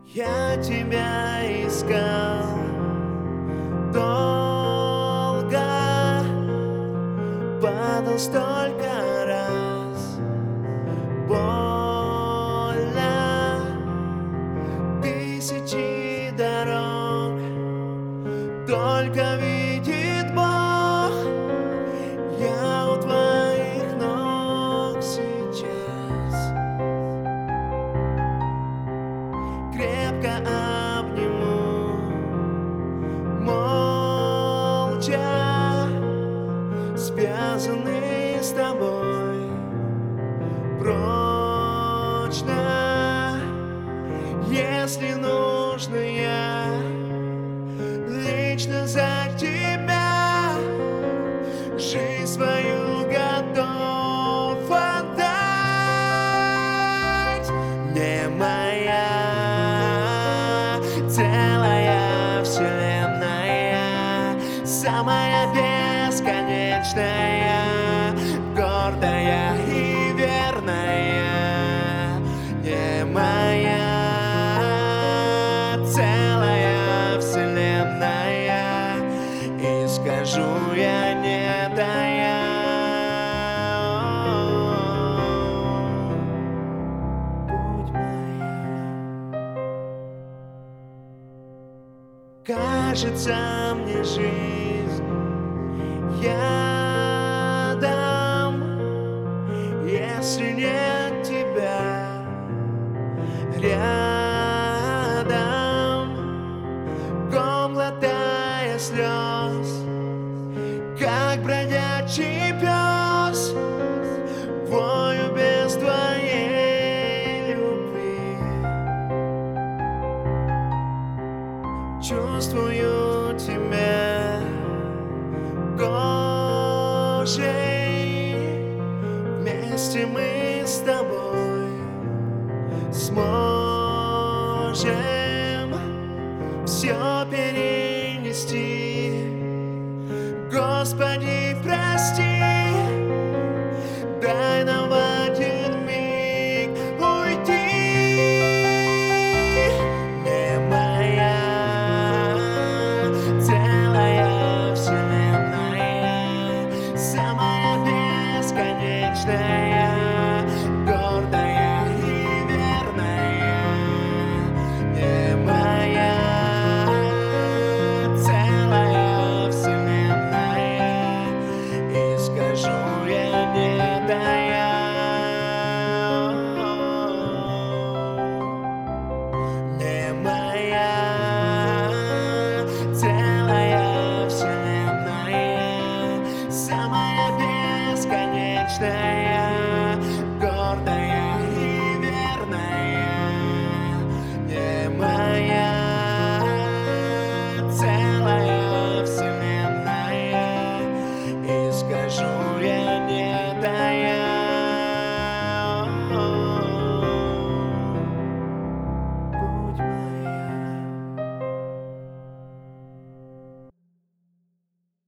Я тебя искал долго, падал столько раз, больно, тысячи дорог, только видит Бог. Я у твоих ног сейчас, крепко обниму, молча, связанный с тобой прочно. Если нужно, я лично за тебя жизнь свою готов отдать. Не моя целая вселенная, самая бесконечная, гордая и верная. Не моя целая вселенная, и скажу я не тая. Будь моя. Кажется мне, жизнь я дам, если нет тебя рядом, ком глотая слез, как бродячий пес, вою без твоей любви. Чувствую тебя кожей, вместе мы с тобой сможем все перенести.